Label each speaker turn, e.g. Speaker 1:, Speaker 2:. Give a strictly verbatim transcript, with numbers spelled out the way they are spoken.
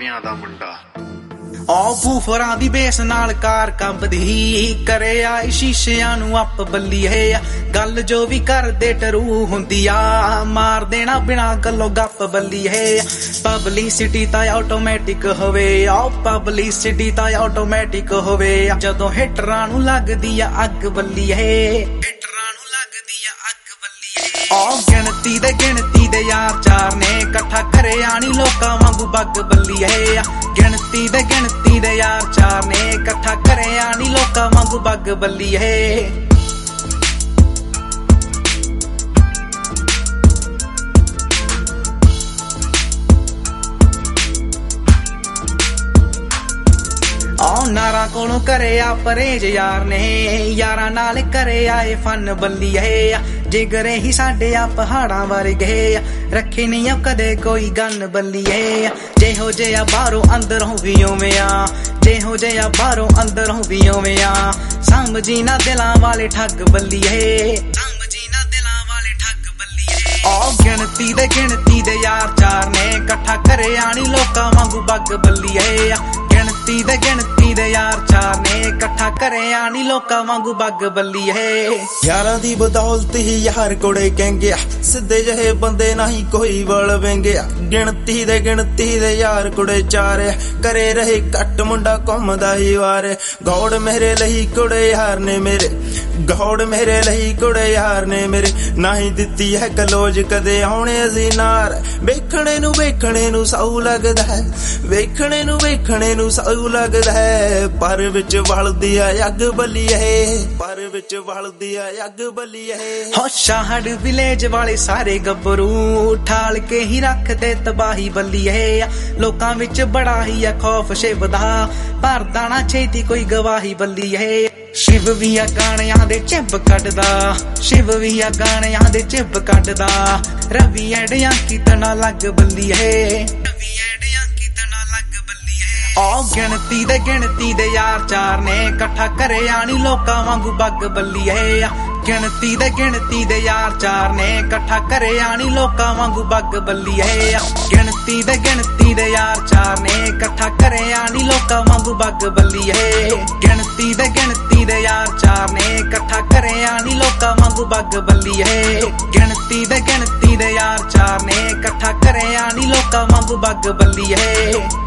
Speaker 1: ਕਾਵਿਆਂ ਦਾ ਮੁੰਡਾ।
Speaker 2: ਉਹ ਬੂਫਰਾਂ ਦੀ ਬੇਸ ਨਾਲ ਕਾਰ ਕੰਬਦੀ ਕਰੇ ਆਈ ਸ਼ੀਸ਼ਿਆਂ ਨੂੰ ਅੱਪ ਬੱਲੀਏ ਗੱਲ ਜੋ ਵੀ ਕਰਦੇ ਟਰੂ ਹੁੰਦੀ ਆ ਮਾਰ ਦੇਣਾ ਬਿਨਾ ਗੱਲੋਂ ਗੱਪ ਬੱਲੀਏ ਪਬਲਿਸਿਟੀ ਤਾਂ ਆਟੋਮੈਟਿਕ ਹੋਵੇ ਉਹ ਪਬਲਿਸਿਟੀ ਤਾਂ ਆਟੋਮੈਟਿਕ ਹੋਵੇ ਜਦੋਂ ਹਿਟਰਾਂ ਨੂੰ ਲੱਗਦੀ ਆ ਅੱਗ ਬੱਲੀਏ ਹਿਟਰਾਂ ਨੂੰ ਲੱਗਦੀ ਆ ਅੱਗ ਬੱਲੀਏ ਉਹ ਗਿਣਤੀ ਦੇ ਗਿਣਤੀ ਦੇ ਯਾਰ ਚਾਰ ਨੇ ਇਕੱਠਾ ਕਰੇ ਆਣੀ ਲੋਕਾਂ ਵਾਂਗੂ ਬੱਗ ਬੱਲੀਏ ਗਿਣਤੀ ਦੇ ਗਿਣਤੀ ਦੇ ਯਾਰ ਚਾਰ ਨੇ ਇਕੱਠਾ ਕਰੇ ਆਣੀ ਲੋਕਾਂ ਵਾਂਗੂ ਬੱਗ ਬੱਲੀਏ ਉਹ ਨਾਰਾਂ ਕੋਲੋਂ ਕਰੇ ਆ ਪਰਹੇਜ ਯਾਰ ਨੇ ਯਾਰਾਂ ਨਾਲ ਕਰੇ ਆਏ ਫਨ ਬੱਲੀਏ ਜਿਗਰੇ ਹੀ ਸਾਡੇ ਆ ਪਹਾੜਾਂ ਵਰਗੇ ਰੱਖੇ ਨਹੀਂ ਆ ਕਦੇ ਕੋਈ ਗਨ ਬੱਲੀਏ ਜਿਹੋ ਜਿਹਾ ਬਾਹਰੋਂ ਅੰਦਰੋਂ ਵੀ ਉਵੇਂ ਆ ਜਿਹੋ ਜਿਹਾ ਬਾਹਰੋਂ ਅੰਦਰੋਂ ਵੀ ਉਵੇਂ ਆ ਸਮਝੀ ਨਾ ਦਿਲਾਂ ਵਾਲੇ ਠੱਗ ਬੱਲੀਏ ਸਮਝੀ ਨਾ ਦਿਲਾਂ ਵਾਲੇ ਠੱਗ ਬੱਲੀਏ ਉਹ ਗਿਣਤੀ ਦੇ ਗਿਣਤੀ ਦੇ ਯਾਰ ਚਾਰ ਨੇ ਇਕੱਠਾ ਕਰੇ ਆਣੀ ਲੋਕਾਂ ਵਾਂਗੂ ਬੱਗ ਬੱਲੀਏ ਗਿਣਤੀ ਦੇ ਗਿਣਤੀ ਦੇ ਯਾਰ ਚਾਰ ਨੇ ਇਕੱਠਾ ਕਰੇ ਆਣੀ ਲੋਕਾਂ ਵਾਂਗੂ ਬੱਗ ਬੱਲੀਏ
Speaker 3: ਯਾਰਾਂ ਦੀ ਬਦੌਲਤ ਹੀ ਯਾਰ ਕੋੜੇ ਕਹਿੰਗਿਆ ਸਿੱਧੇ ਜਿਹੇ ਬੰਦੇ ਨਹੀਂ ਕੋਈ ਵਲ ਵੰਗਿਆ ਗਿਣਤੀ ਦੇ ਗਿਣਤੀ ਦੇ ਯਾਰ ਕੁੜੇ ਚਾਰ ਕਰੇ ਰਹੇ ਕੱਟ ਮੁੰਡਾ ਘੁੰਮਦਾ ਹੀ ਵਾਰ ਗੌੜ ਮੇਰੇ ਲਈ ਕੁੜੇ ਯਾਰ ਨੇ ਮੇਰੇ ਗੌੜ ਮੇਰੇ ਲਈ ਕੁੜੇ ਯਾਰ ਨੇ ਮੇਰੇ ਨਹੀਂ ਦਿੱਤੀ ਹੈ ਕਲੋਜ ਕਦੇ ਆਉਣੇ ਅਸੀਂ ਨਾਰ ਵੇਖਣੇ ਨੂੰ ਵੇਖਣੇ ਨੂੰ ਸੌ ਲੱਗਦਾ ਹੈ ਵੇਖਣੇ ਨੂੰ ਵੇਖਣੇ ਨੂੰ ਸੌ ਲੱਗਦਾ ਹੈ ਪਰ ਵਿੱਚ ਵਲਦੀ ਆ ਅੱਗ ਬੱਲੀਏ ਪਰ ਵਿੱਚ ਵਲਦੀ ਆ ਅੱਗ ਬੱਲੀਏ
Speaker 2: ਹੋ ਸ਼ਾਹੜ ਵਿਲੇਜ ਵਾਲੇ ਸਾਰੇ ਗੱਭਰੂ ਠਾਲ ਕੇ ਹੀ ਰੱਖਦੇ ਤਬਾਹੀ ਬੱਲੀਏ ਲੋਕਾਂ ਵਿੱਚ ਬੜਾ ਹੀ ਆ ਖੌਫ ਸ਼ਿਵਦਾ ਪਰ ਦਾਣਾ ਛੇਤੀ ਕੋਈ ਗਵਾਹੀ ਬੱਲੀਏ ਸ਼ਿਵ ਵੀ ਆ ਗਾਣਿਆਂ ਦੇ ਚਿੱਬ ਕੱਢਦਾ ਸ਼ਿਵ ਵੀ ਆ ਗਾਣਿਆਂ ਦੇ ਚਿੱਬ ਕੱਢਦਾ ਰਵੀ ਐਡਿਆਂ ਕਿਤਨਾ ਲੱਗ ਬੱਲੀਏ ਰਵੀ ਐਡਿਆਂ ਕਿਤਨਾ ਲੱਗ ਬੱਲੀਏ ਉਹ ਗਿਣਤੀ ਦੇ ਗਿਣਤੀ ਦੇ ਯਾਰ ਚਾਰ ਨੇ ਇਕੱਠਾ ਕਰੇ ਆਣੀ ਲੋਕਾਂ ਵਾਂਗੂ ਬੱਗ ਬੱਲੀਏ ਗਿਣਤੀ ਦੇ ਗਿਣਤੀ ਦੇ ਯਾਰ ਚਾਰ ਨੇ ਇਕੱਠਾ ਕਰੇ ਆਣੀ ਲੋਕਾਂ ਵਾਂਗੂ ਬੱਗ ਬੱਲੀਏ ਗਿਣਤੀ ਦੇ ਗਿਣਤੀ ਦੇ ਯਾਰ ਚਾਰ ਨੇ ਇਕੱਠਾ ਕਰੇ ਆਣੀ ਲੋਕਾਂ ਵਾਂਗੂ ਬੱਗ ਬੱਲੀਏ ਗਿਣਤੀ ਦੇ ਗਿਣਤੀ ਦੇ ਯਾਰ ਚਾਰ ਨੇ ਇਕੱਠਾ ਕਰੇ ਆਣੀ ਲੋਕਾਂ ਵਾਂਗੂ ਬੱਗ ਬੱਲੀਏ ਗਿਣਤੀ ਦੇ ਗਿਣਤੀ ਦੇ ਯਾਰ ਚਾਰ ਨੇ ਇਕੱਠਾ ਕਰੇ ਆਣੀ ਲੋਕਾਂ ਵਾਂਗੂ ਬੱਗ ਬੱਲੀਏ